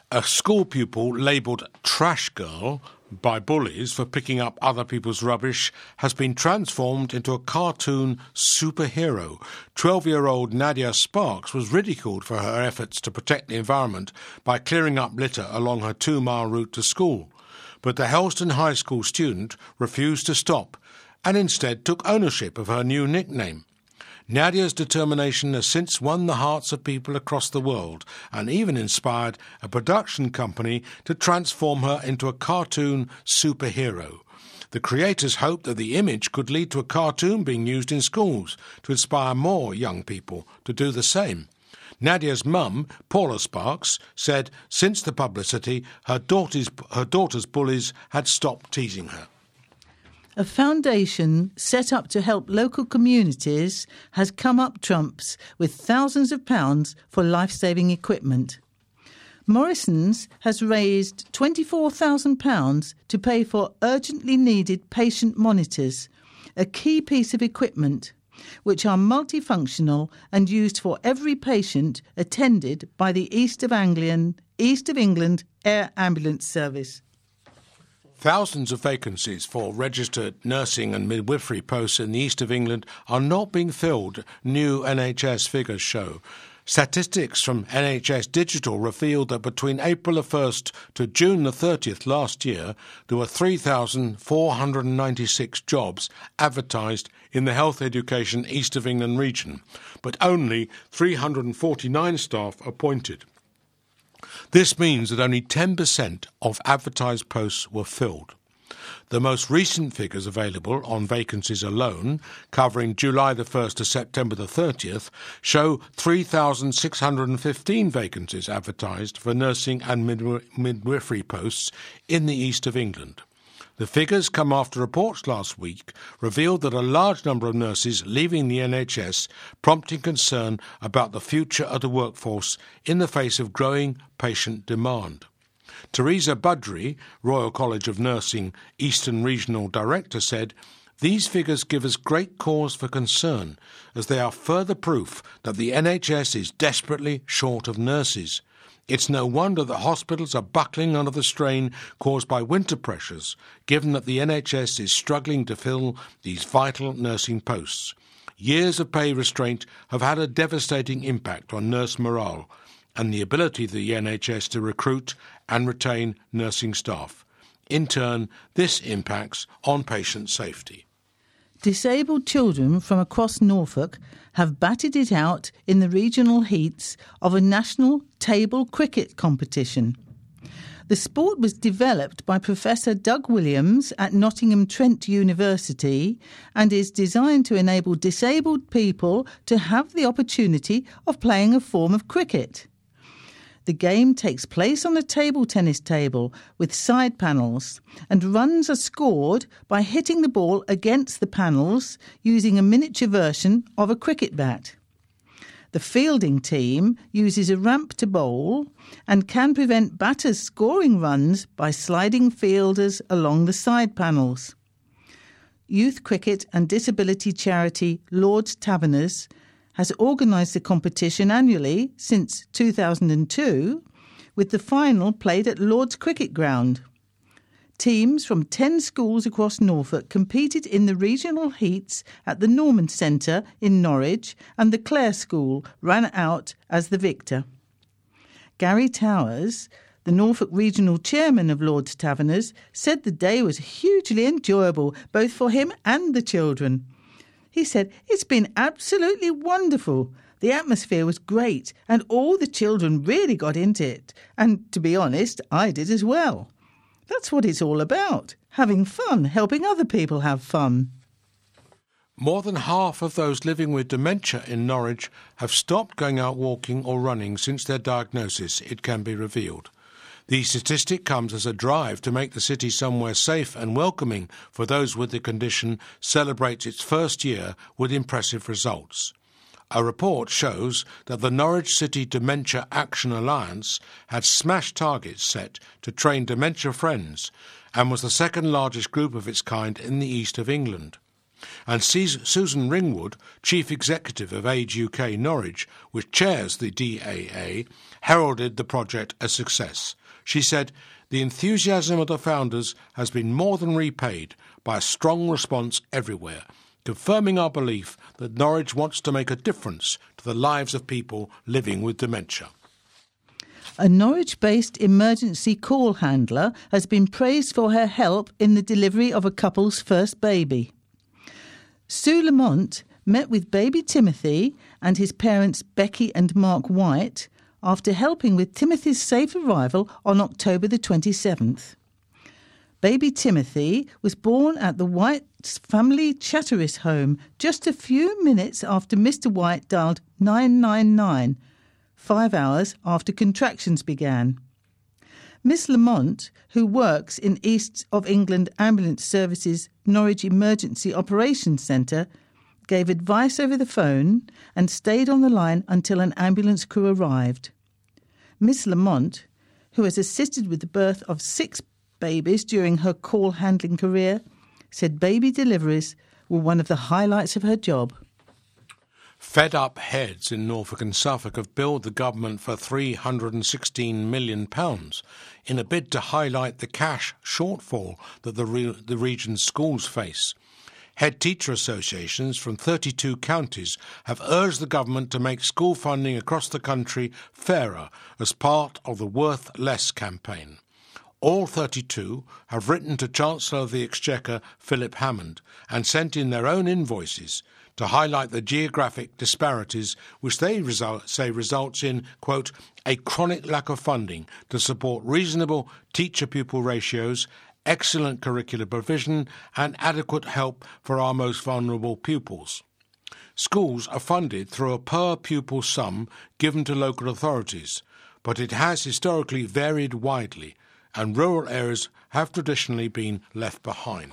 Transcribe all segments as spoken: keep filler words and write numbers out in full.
A school pupil labelled Trash Girl by bullies for picking up other people's rubbish has been transformed into a cartoon superhero. twelve-year-old Nadia Sparks was ridiculed for her efforts to protect the environment by clearing up litter along her two-mile route to school. But the Helston High School student refused to stop and instead took ownership of her new nickname. Nadia's determination has since won the hearts of people across the world and even inspired a production company to transform her into a cartoon superhero. The creators hoped that the image could lead to a cartoon being used in schools to inspire more young people to do the same. Nadia's mum, Paula Sparks, said since the publicity, her daughter's, her daughter's bullies had stopped teasing her. A foundation set up to help local communities has come up trumps with thousands of pounds for life-saving equipment. Morrison's has raised twenty-four thousand pounds to pay for urgently needed patient monitors, a key piece of equipment, which are multifunctional and used for every patient attended by the East of Anglian, East of England Air Ambulance Service. Thousands of vacancies for registered nursing and midwifery posts in the east of England are not being filled, new N H S figures show. Statistics from N H S Digital revealed that between April the first to June the thirtieth last year, there were three thousand four hundred ninety-six jobs advertised in the Health Education East of England region, but only three hundred forty-nine staff appointed. This means that only ten percent of advertised posts were filled. The most recent figures available on vacancies alone, covering July the first to September the thirtieth, show three thousand six hundred fifteen vacancies advertised for nursing and midw- midwifery posts in the east of England. The figures come after reports last week revealed that a large number of nurses leaving the N H S, prompting concern about the future of the workforce in the face of growing patient demand. Teresa Budry, Royal College of Nursing Eastern Regional Director, said, "These figures give us great cause for concern, as they are further proof that the N H S is desperately short of nurses. It's no wonder that hospitals are buckling under the strain caused by winter pressures, given that the N H S is struggling to fill these vital nursing posts. Years of pay restraint have had a devastating impact on nurse morale and the ability of the N H S to recruit and retain nursing staff. In turn, this impacts on patient safety." Disabled children from across Norfolk have batted it out in the regional heats of a national table cricket competition. The sport was developed by Professor Doug Williams at Nottingham Trent University and is designed to enable disabled people to have the opportunity of playing a form of cricket. The game takes place on a table tennis table with side panels, and runs are scored by hitting the ball against the panels using a miniature version of a cricket bat. The fielding team uses a ramp to bowl and can prevent batters scoring runs by sliding fielders along the side panels. Youth cricket and disability charity Lord's Taverners has organised the competition annually since two thousand two, with the final played at Lord's Cricket Ground. Teams from ten schools across Norfolk competed in the regional heats at the Norman Centre in Norwich, and the Clare School ran out as the victor. Gary Towers, the Norfolk Regional Chairman of Lord's Taverners, said the day was hugely enjoyable both for him and the children. He said, "It's been absolutely wonderful. The atmosphere was great and all the children really got into it. And to be honest, I did as well. That's what it's all about, having fun, helping other people have fun." More than half of those living with dementia in Norwich have stopped going out walking or running since their diagnosis, it can be revealed. The statistic comes as a drive to make the city somewhere safe and welcoming for those with the condition celebrates its first year with impressive results. A report shows that the Norwich City Dementia Action Alliance had smashed targets set to train dementia friends and was the second largest group of its kind in the east of England. And Susan Ringwood, Chief Executive of Age U K Norwich, which chairs the D A A, heralded the project a success. She said, "The enthusiasm of the founders has been more than repaid by a strong response everywhere, confirming our belief that Norwich wants to make a difference to the lives of people living with dementia." A Norwich-based emergency call handler has been praised for her help in the delivery of a couple's first baby. Sue Lamont met with baby Timothy and his parents Becky and Mark White after helping with Timothy's safe arrival on October the twenty-seventh. Baby Timothy was born at the White's family Chatteris home just a few minutes after Mister White dialed nine nine nine, five hours after contractions began. Miss Lamont, who works in East of England Ambulance Services Norwich Emergency Operations Centre, gave advice over the phone and stayed on the line until an ambulance crew arrived. Miss Lamont, who has assisted with the birth of six babies during her call handling career, said baby deliveries were one of the highlights of her job. Fed-up heads in Norfolk and Suffolk have billed the government for three hundred sixteen million pounds in a bid to highlight the cash shortfall that the, re- the region's schools face. Head teacher associations from thirty-two counties have urged the government to make school funding across the country fairer as part of the Worth Less campaign. All thirty-two have written to Chancellor of the Exchequer Philip Hammond and sent in their own invoices to highlight the geographic disparities which they result, say results in, quote, a chronic lack of funding to support reasonable teacher-pupil ratios, excellent curricular provision and adequate help for our most vulnerable pupils. Schools are funded through a per-pupil sum given to local authorities, but it has historically varied widely, and rural areas have traditionally been left behind.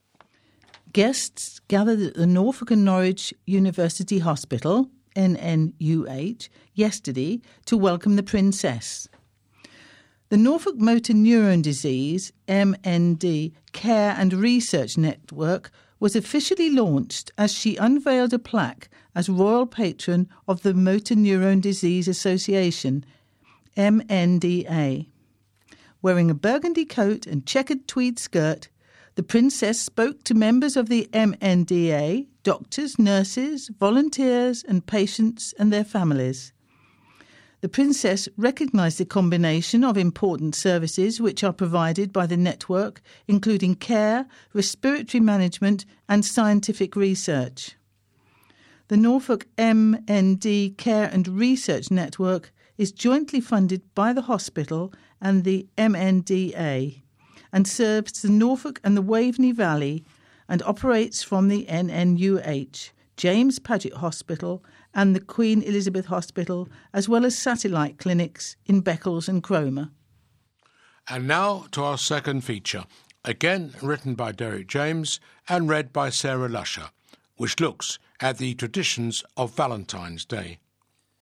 Guests gathered at the Norfolk and Norwich University Hospital, N N U H, yesterday to welcome the Princess. The Norfolk Motor Neurone Disease, M N D, Care and Research Network was officially launched as she unveiled a plaque as Royal Patron of the Motor Neurone Disease Association, M N D A. Wearing a burgundy coat and checkered tweed skirt, the Princess spoke to members of the M N D A, doctors, nurses, volunteers and patients and their families. The Princess recognised the combination of important services which are provided by the network, including care, respiratory management and scientific research. The Norfolk M N D Care and Research Network is jointly funded by the hospital and the M N D A and serves the Norfolk and the Waveney Valley and operates from the N N U H, James Paget Hospital and the Queen Elizabeth Hospital, as well as satellite clinics in Beccles and Cromer. And now to our second feature, again written by Derek James and read by Sarah Lusher, which looks at the traditions of Valentine's Day.